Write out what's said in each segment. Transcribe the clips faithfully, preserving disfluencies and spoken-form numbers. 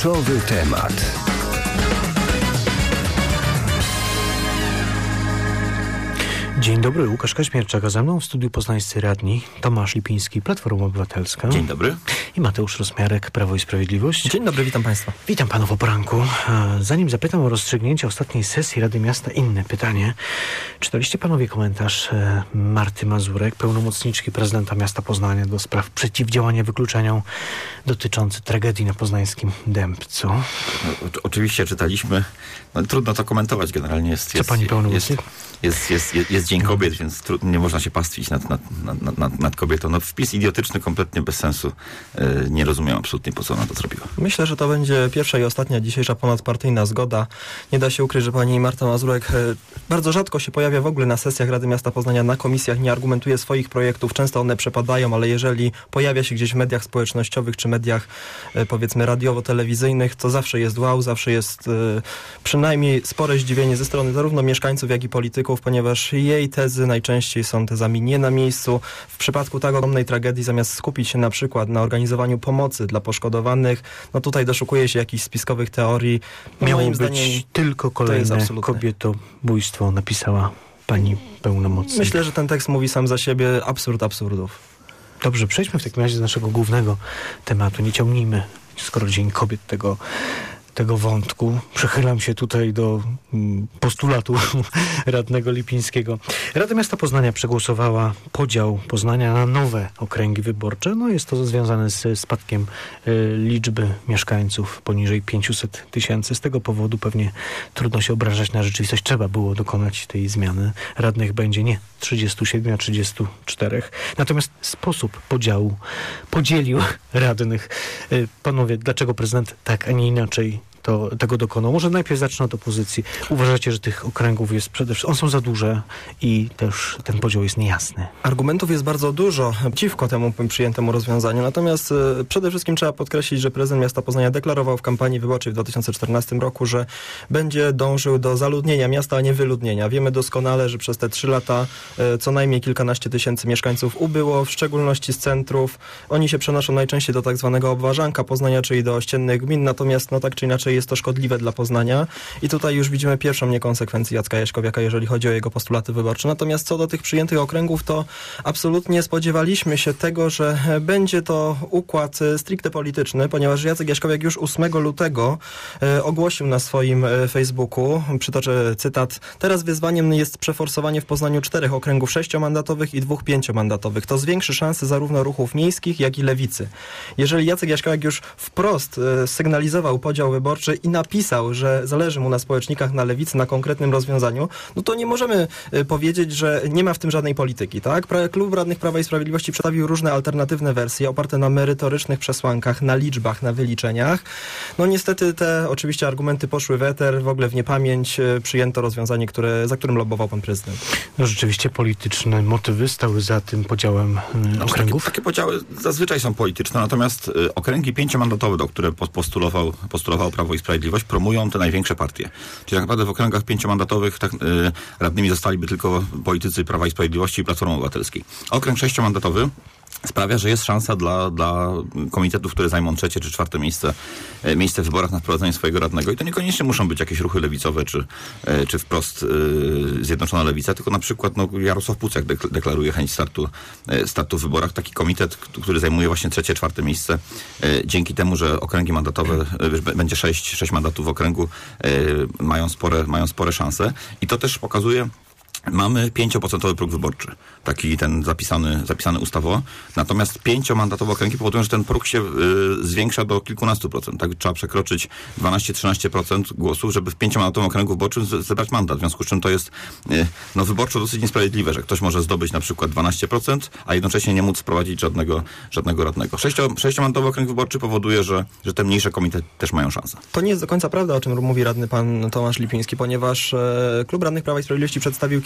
Kluczowy temat. Dzień dobry, Łukasz Kaźmierczak, a ze mną w studiu poznańscy radni Tomasz Lipiński, Platforma Obywatelska. Dzień dobry. I Mateusz Rozmiarek, Prawo i Sprawiedliwość. Dzień dobry, witam Państwa. Witam Panów o poranku. Zanim zapytam o rozstrzygnięcie ostatniej sesji Rady Miasta, inne pytanie. Czytaliście Panowie komentarz Marty Mazurek, pełnomocniczki prezydenta miasta Poznania do spraw przeciwdziałania wykluczeniom dotyczący tragedii na poznańskim Dębcu? No, o, oczywiście czytaliśmy. No, trudno to komentować generalnie. Jest, Co jest, Pani pełnomocnik? Jest, jest, jest, jest Dzień Kobiet, więc trudno, nie można się pastwić nad, nad, nad, nad, nad kobietą. No, wpis idiotyczny, kompletnie bez sensu. Yy, nie rozumiem absolutnie, po co ona to zrobiła. Myślę, że to będzie pierwsza i ostatnia dzisiejsza ponadpartyjna zgoda. Nie da się ukryć, że pani Marta Mazurek yy, bardzo rzadko się pojawia w ogóle na sesjach Rady Miasta Poznania, na komisjach, nie argumentuje swoich projektów. Często one przepadają, ale jeżeli pojawia się gdzieś w mediach społecznościowych czy mediach yy, powiedzmy radiowo-telewizyjnych, to zawsze jest wow, zawsze jest yy, przynajmniej spore zdziwienie ze strony zarówno mieszkańców, jak i polityków, ponieważ jej tezy najczęściej są tezami nie na miejscu. W przypadku tak ogromnej tragedii, zamiast skupić się na przykład na organizowaniu pomocy dla poszkodowanych, no tutaj doszukuje się jakichś spiskowych teorii. Miało Moim być zdaniem tylko kolejne kobietobójstwo, napisała pani pełnomocnik. Myślę, że ten tekst mówi sam za siebie. Absurd absurdów. Dobrze, przejdźmy w takim razie do naszego głównego tematu. Nie ciągnijmy, skoro Dzień Kobiet, tego tego wątku. Przychylam się tutaj do mm, postulatu radnego Lipińskiego. Rada Miasta Poznania przegłosowała podział Poznania na nowe okręgi wyborcze. No jest to związane z spadkiem y, liczby mieszkańców poniżej pięćset tysięcy. Z tego powodu pewnie trudno się obrażać na rzeczywistość. Trzeba było dokonać tej zmiany. Radnych będzie nie trzydziestu siedmiu, a trzydziestu czterech. Natomiast sposób podziału podzielił radnych. Y, panowie, dlaczego prezydent tak, a nie inaczej to, tego dokonał? Może najpierw zacznę od opozycji. Uważacie, że tych okręgów jest przede wszystkim, one są za duże i też ten podział jest niejasny? Argumentów jest bardzo dużo przeciwko temu przyjętemu rozwiązaniu, natomiast y, przede wszystkim trzeba podkreślić, że prezydent miasta Poznania deklarował w kampanii wyborczej w dwa tysiące czternastym roku, że będzie dążył do zaludnienia miasta, a nie wyludnienia. Wiemy doskonale, że przez te trzy lata y, co najmniej kilkanaście tysięcy mieszkańców ubyło, w szczególności z centrów. Oni się przenoszą najczęściej do tak zwanego obwarzanka Poznania, czyli do ościennych gmin, natomiast no tak czy inaczej jest to szkodliwe dla Poznania i tutaj już widzimy pierwszą niekonsekwencję Jacka Jaśkowiaka, jeżeli chodzi o jego postulaty wyborcze. Natomiast co do tych przyjętych okręgów, to absolutnie spodziewaliśmy się tego, że będzie to układ stricte polityczny, ponieważ Jacek Jaśkowiak już ósmego lutego e, ogłosił na swoim e, Facebooku, przytoczę cytat: teraz wyzwaniem jest przeforsowanie w Poznaniu czterech okręgów sześciomandatowych i dwóch pięciomandatowych. To zwiększy szanse zarówno ruchów miejskich, jak i lewicy. Jeżeli Jacek Jaśkowiak już wprost e, sygnalizował podział wyborczy i napisał, że zależy mu na społecznikach, na lewicy, na konkretnym rozwiązaniu, no to nie możemy y, powiedzieć, że nie ma w tym żadnej polityki, tak? Pra- Klub Radnych Prawa i Sprawiedliwości przedstawił różne alternatywne wersje oparte na merytorycznych przesłankach, na liczbach, na wyliczeniach. No niestety te oczywiście argumenty poszły w eter, w ogóle w niepamięć, y, przyjęto rozwiązanie, które, za którym lobbował pan prezydent. No rzeczywiście polityczne motywy stały za tym podziałem y, okręgów? Takie, takie podziały zazwyczaj są polityczne, natomiast y, okręgi pięciomandatowe, do które postulował, postulował Prawo i Sprawiedliwość, promują te największe partie. Czyli tak naprawdę w okręgach pięciomandatowych tak, y, radnymi zostaliby tylko politycy Prawa i Sprawiedliwości i Platformy Obywatelskiej. Okręg sześciomandatowy sprawia, że jest szansa dla, dla komitetów, które zajmą trzecie czy czwarte miejsce, e, miejsce w wyborach na wprowadzenie swojego radnego. I to niekoniecznie muszą być jakieś ruchy lewicowe, czy, e, czy wprost e, Zjednoczona Lewica, tylko na przykład no, Jarosław Pucek dek- deklaruje chęć startu, e, startu w wyborach. Taki komitet, k- który zajmuje właśnie trzecie, czwarte miejsce, e, dzięki temu, że okręgi mandatowe, e, będzie sześć, sześć mandatów w okręgu, e, mają spore, mają spore szanse. I to też pokazuje, mamy pięcioprocentowy próg wyborczy, taki ten zapisany, zapisany ustawowo, natomiast pięciomandatowe okręgi powodują, że ten próg się y, zwiększa do kilkunastu procent. Tak, trzeba przekroczyć dwanaście do trzynastu procent głosów, żeby w pięciomandatowym okręgu wyborczym z, zebrać mandat. W związku z czym to jest y, no, wyborczo dosyć niesprawiedliwe, że ktoś może zdobyć na przykład dwanaście procent, a jednocześnie nie móc wprowadzić żadnego, żadnego radnego. Sześcio, sześciomandatowy okręg wyborczy powoduje, że, że te mniejsze komitety też mają szansę. To nie jest do końca prawda, o czym mówi radny pan Tomasz Lipiński, ponieważ e, Klub Radnych Prawa i Sprawiedliwości przedstawił kilka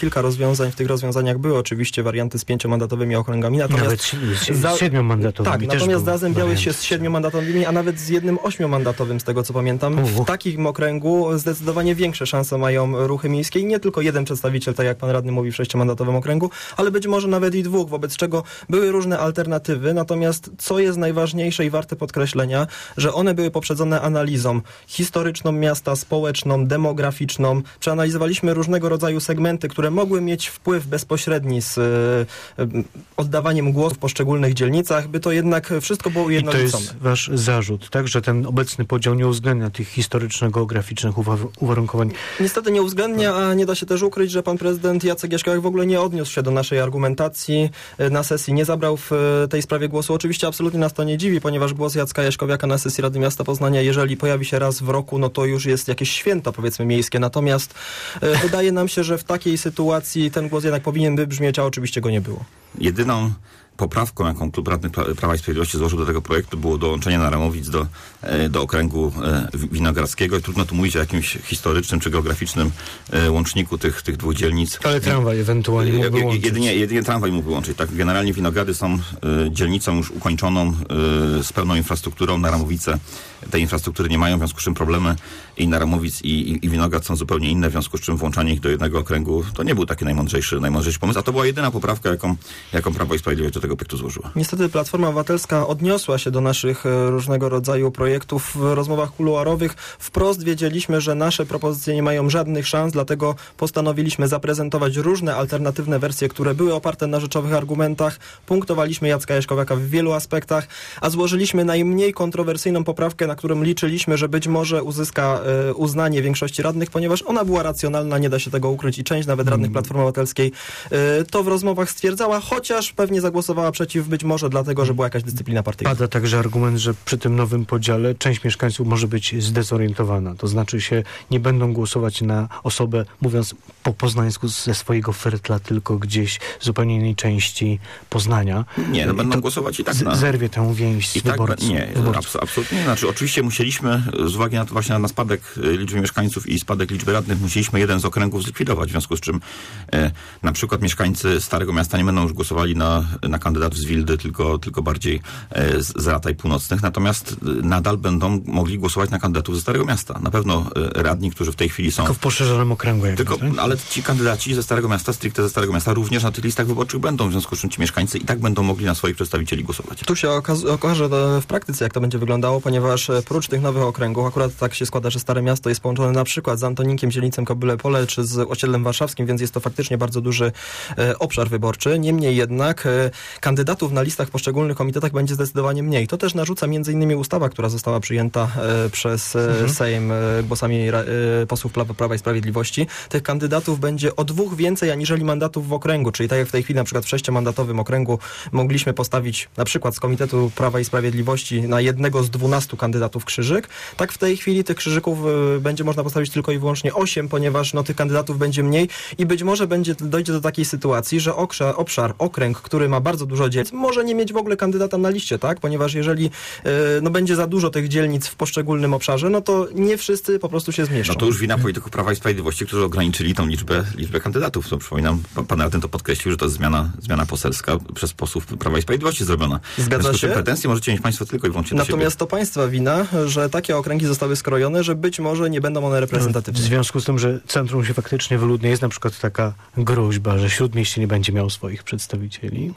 kilka rozwiązań. W tych rozwiązaniach były oczywiście warianty z pięciomandatowymi okręgami. Natomiast nawet z za... siedmiomandatowymi. Tak, natomiast zazębiały się z siedmiomandatowymi, a nawet z jednym ośmiomandatowym, z tego co pamiętam. Uh. W takim okręgu zdecydowanie większe szanse mają ruchy miejskie i nie tylko jeden przedstawiciel, tak jak pan radny mówi, w sześciomandatowym okręgu, ale być może nawet i dwóch, wobec czego były różne alternatywy. Natomiast co jest najważniejsze i warte podkreślenia, że one były poprzedzone analizą historyczną miasta, społeczną, demograficzną. Przeanalizowaliśmy różnego rodzaju segmenty, które mogły mieć wpływ bezpośredni z y, y, oddawaniem głosu w poszczególnych dzielnicach, by to jednak wszystko było ujednolicone. I to jest wasz zarzut, tak? Że ten obecny podział nie uwzględnia tych historyczno-geograficznych uwa- uwarunkowań? Niestety nie uwzględnia, a nie da się też ukryć, że pan prezydent Jacek Jaśkowiak w ogóle nie odniósł się do naszej argumentacji na sesji, nie zabrał w tej sprawie głosu. Oczywiście absolutnie nas to nie dziwi, ponieważ głos Jacka Jaśkowiaka na sesji Rady Miasta Poznania, jeżeli pojawi się raz w roku, no to już jest jakieś święto, powiedzmy, miejskie. Natomiast e, wydaje nam się, że w takiej sytuacji ten głos jednak powinien wybrzmieć, a oczywiście go nie było. Jedyną poprawką, jaką Klub Radnych Prawa i Sprawiedliwości złożył do tego projektu, było dołączenie Naramowic do, do okręgu winogardzkiego i trudno tu mówić o jakimś historycznym czy geograficznym łączniku tych, tych dwóch dzielnic. Ale tramwaj ewentualnie mógłby łączyć. Jedynie, jedynie tramwaj mógłby łączyć. Tak, generalnie Winogrady są dzielnicą już ukończoną, z pełną infrastrukturą. Naramowice tej infrastruktury nie mają, w związku z czym problemy i Naramowic i, i, i Winograd są zupełnie inne, w związku z czym włączanie ich do jednego okręgu to nie był taki najmądrzejszy, najmądrzejszy pomysł, a to była jedyna poprawka, jaką, jaką Prawo i Sprawiedliwość do tego projektu złożyła. Niestety Platforma Obywatelska odniosła się do naszych różnego rodzaju projektów w rozmowach kuluarowych. Wprost wiedzieliśmy, że nasze propozycje nie mają żadnych szans, dlatego postanowiliśmy zaprezentować różne alternatywne wersje, które były oparte na rzeczowych argumentach. Punktowaliśmy Jacka Jaśkowiaka w wielu aspektach, a złożyliśmy najmniej kontrowersyjną poprawkę, na którą liczyliśmy, że być może uzyska e, uznanie większości radnych, ponieważ ona była racjonalna, nie da się tego ukryć i część nawet radnych Platformy Obywatelskiej e, to w rozmowach stwierdzała, chociaż pewnie zagłosowała przeciw, być może dlatego, że była jakaś dyscyplina partyjna. Pada także argument, że przy tym nowym podziale część mieszkańców może być zdezorientowana. To znaczy się nie będą głosować na osobę, mówiąc po poznańsku, ze swojego fertla, tylko gdzieś w zupełnie innej części Poznania. Nie, no I będą to głosować i tak z- na... Zerwie tę więź z I tak, wyborców. nie, wyborców. abs- absolutnie nie. Znaczy, oczywiście musieliśmy, z uwagi na to właśnie na spadek liczby mieszkańców i spadek liczby radnych, musieliśmy jeden z okręgów zlikwidować, w związku z czym e, na przykład mieszkańcy Starego Miasta nie będą już głosowali na, na kandydatów z Wildy, tylko, tylko bardziej e, z, z Rataj Północnych, natomiast e, nadal będą mogli głosować na kandydatów ze Starego Miasta. Na pewno e, radni, którzy w tej chwili są... Tylko w poszerzonym okręgu. Jakby, Tylko, tak? ale ci kandydaci ze Starego Miasta, stricte ze Starego Miasta, również na tych listach wyborczych będą, w związku z czym ci mieszkańcy i tak będą mogli na swoich przedstawicieli głosować. Tu się okaz- okaże w praktyce, jak to będzie wyglądało, ponieważ prócz tych nowych okręgów, akurat tak się składa, że Stare Miasto jest połączone na przykład z Antoninkiem, Zielnicem, Kobyle Pole czy z osiedlem warszawskim, więc jest to faktycznie bardzo duży e, obszar wyborczy. Niemniej jednak e, kandydatów na listach w poszczególnych komitetach będzie zdecydowanie mniej. To też narzuca między innymi ustawa, która została przyjęta e, przez e, mhm. Sejm e, głosami ra, e, posłów Prawa, Prawa i Sprawiedliwości. Tych kandydatów będzie o dwóch więcej aniżeli mandatów w okręgu, czyli tak jak w tej chwili na przykład w sześciomandatowym okręgu mogliśmy postawić na przykład z Komitetu Prawa i Sprawiedliwości na jednego z dwunastu kandydatów krzyżyk, tak w tej chwili tych krzyżyków y, będzie można postawić tylko i wyłącznie osiem, ponieważ no, tych kandydatów będzie mniej i być może będzie, dojdzie do takiej sytuacji, że obszar, obszar okręg, który ma bardzo dużo dzielnic, może nie mieć w ogóle kandydata na liście, tak? Ponieważ jeżeli y, no, będzie za dużo tych dzielnic w poszczególnym obszarze, no to nie wszyscy po prostu się zmieszczą. No to już wina polityków Prawa i Sprawiedliwości, którzy ograniczyli tą liczbę, liczbę kandydatów. To przypominam, pan, pan radny to podkreślił, że to jest zmiana, zmiana poselska przez posłów Prawa i Sprawiedliwości zrobiona. Zgadza się. Pretensje możecie mieć państwo tylko i wyłącznie do Natomiast siebie. to państwa wina, że takie okręgi zostały skrojone, że być może nie będą one W reprezentatywne. związku z tym, że centrum się faktycznie wyludnia, jest na przykład taka groźba, że Śródmieście nie będzie miało swoich przedstawicieli.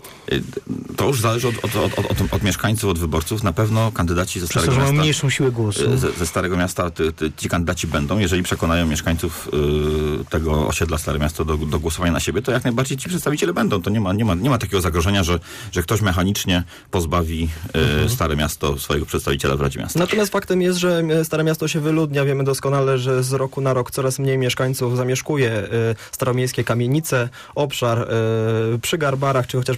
To już zależy od, od, od, od, od mieszkańców, od wyborców. Na pewno kandydaci ze Przez to, Starego że mają Miasta... mniejszą siłę głosu. Ze, ze Starego Miasta ty, ty, ci kandydaci będą, jeżeli przekonają mieszkańców y, tego osiedla Stare Miasto do, do głosowania na siebie, to jak najbardziej ci przedstawiciele będą. To nie ma, nie ma, nie ma takiego zagrożenia, że, że ktoś mechanicznie pozbawi y, mhm. Stare Miasto swojego przedstawiciela w Radzie Miasta. Natomiast faktem jest, że Stare Miasto się wyludnia. Wiemy doskonale, że z roku na rok coraz mniej mieszkańców zamieszkuje y, staromiejskie kamienice, obszar y, przy Garbarach, czy chociażby przy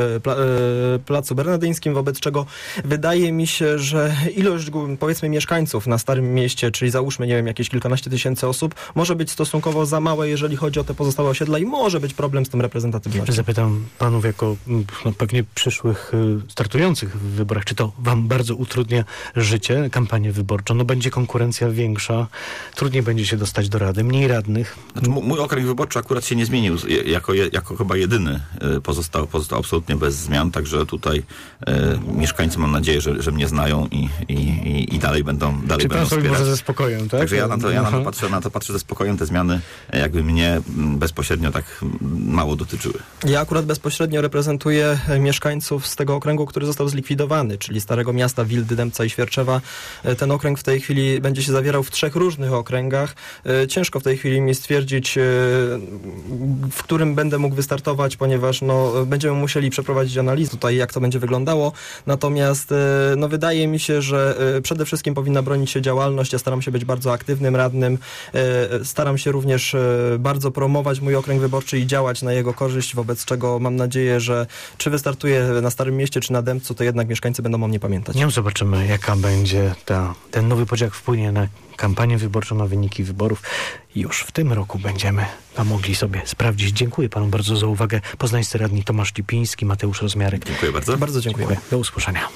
pla, Placu Bernadyńskim, wobec czego wydaje mi się, że ilość, powiedzmy, mieszkańców na Starym Mieście, czyli załóżmy, nie wiem, jakieś kilkanaście tysięcy osób, może być stosunkowo za małe, jeżeli chodzi o te pozostałe osiedla i może być problem z tą reprezentatywnością. Zapytam panów jako no, pewnie przyszłych startujących w wyborach, czy to wam bardzo utrudnia życie, kampanię wyborczą? No będzie konkurencja większa, trudniej będzie się dostać do rady, mniej radnych. Znaczy, mój okręg wyborczy akurat się nie zmienił, jako, jako chyba jedyny pozostał, pozostał absolutnie bez zmian, także tutaj e, mieszkańcy, mam nadzieję, że, że mnie znają i, i, i dalej będą dalej Czy będą pan sobie wspierać. może ze spokojem, tak? Także ja na to, ja na to, patrzę, na to patrzę ze spokojem, te zmiany jakby mnie bezpośrednio tak mało dotyczyły. Ja akurat bezpośrednio reprezentuję mieszkańców z tego okręgu, który został zlikwidowany, czyli Starego Miasta, Wildy, Dębca i Świerczewa. Ten okręg w tej chwili będzie się zawierał w trzech różnych okręgach. Ciężko w tej chwili mi stwierdzić, w którym będę mógł wystartować, ponieważ no, będziemy musieli przeprowadzić analizę tutaj, jak to będzie wyglądało. Natomiast no, wydaje mi się, że przede wszystkim powinna bronić się działalność. Ja staram się być bardzo aktywnym radnym. Staram się również bardzo promować mój okręg wyborczy i działać na jego korzyść, wobec czego mam nadzieję, że czy wystartuję na Starym Mieście, czy na Dębcu, to jednak mieszkańcy będą o mnie pamiętać. Nie, zobaczymy, jaka będzie ta, ten nowy podział wpłynie na kampanię wyborczą, na wyniki wyborów. Już w tym roku będziemy to mogli sobie sprawdzić. Dziękuję panu bardzo za uwagę. Poznańscy radni Tomasz Lipiński, Mateusz Rozmiarek. Dziękuję bardzo. Bardzo dziękuję. dziękuję. Do usłyszenia.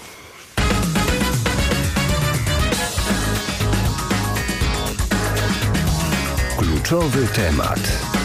Kluczowy temat.